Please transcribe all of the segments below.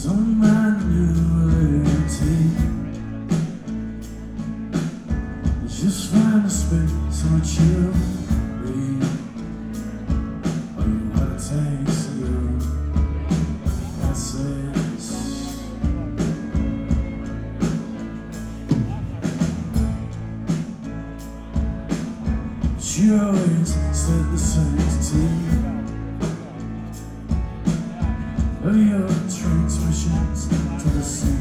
on my new liberty. Just find a space on chill. All you gotta taste you. That's it. You always said the sanctity of your transmissions to the sea.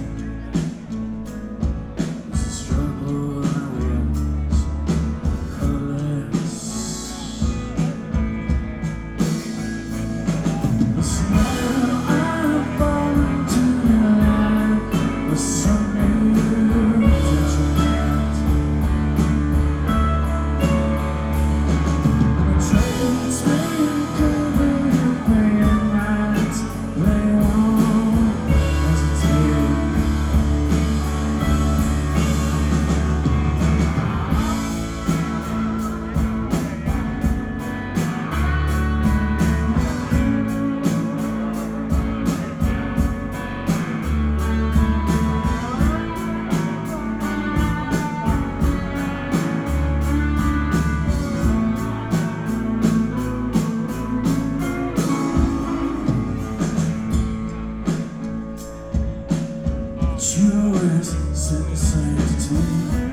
It's a struggle and I was colorless. The smile I'm born to life was some new detriment. Trains may cover your pain nights, they won't hesitate. You always said the sanctity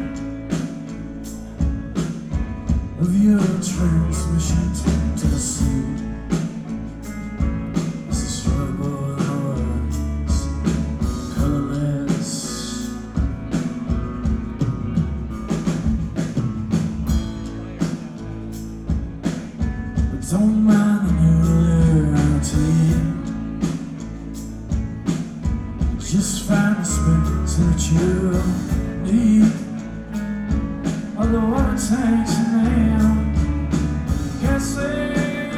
of your transmission to the sea. It's a struggle and I was colorless. But don't mind the new liberty. Just find a space that you need. Although what it takes a man can't say.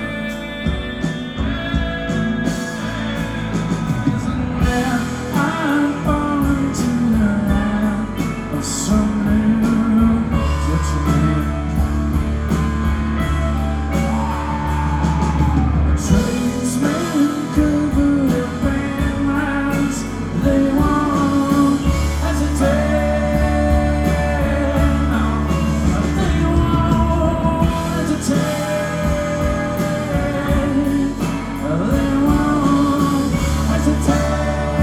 Isn't there I'm born to the land of some new detriment. Tradesmen cover their pain lines. They won't hesitate, no, they won't hesitate, they won't hesitate.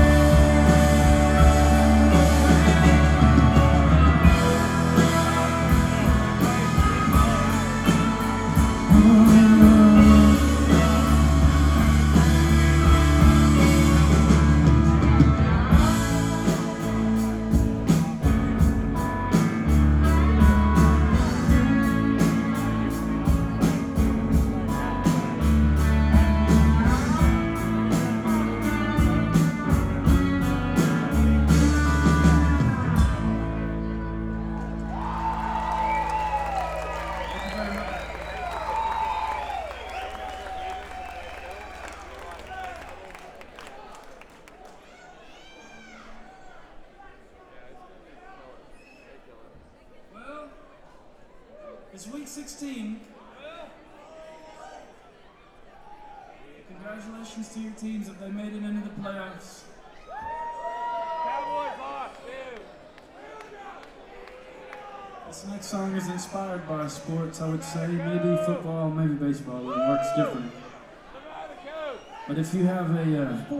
It's week 16. Congratulations to your teams if they made it into the playoffs. Cowboys lost, dude. This next song is inspired by sports, I would say. Maybe football, maybe baseball. It works different. But if you have a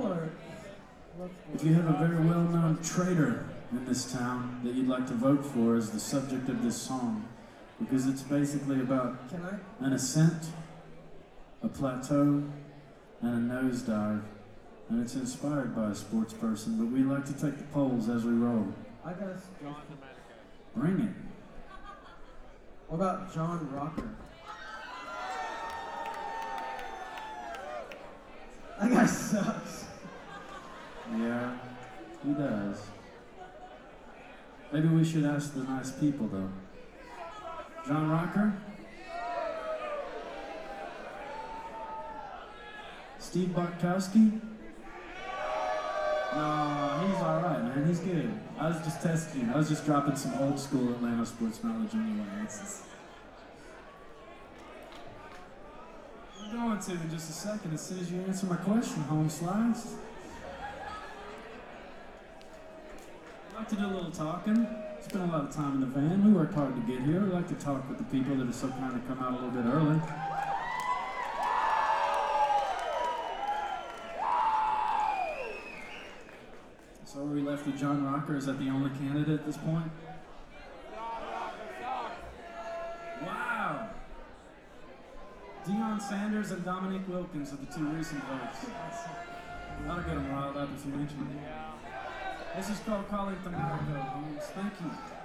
very well-known traitor in this town that you'd like to vote for as the subject of this song, because it's basically about an ascent, a plateau, and a nosedive, and it's inspired by a sports person, but we like to take the polls as we roll. I guess. Bring it. What about John Rocker? That guy sucks. Yeah, he does. Maybe we should ask the nice people, though. John Rocker? Steve Bartkowski? No, he's alright, man. He's good. I was just testing you. I was just dropping some old school Atlanta sports knowledge anyway. I'm going to in just a second as soon as you answer my question, home slice. like to do a little talking. Spent a lot of time in the van. We worked hard to get here. We like to talk with the people that are so kind to come out a little bit early. So we left with John Rocker. Is that the only candidate at this point? Wow! Deion Sanders and Dominique Wilkins are the two recent votes. That'll get them riled up if you mention it. This is called Calling to America. Thank you.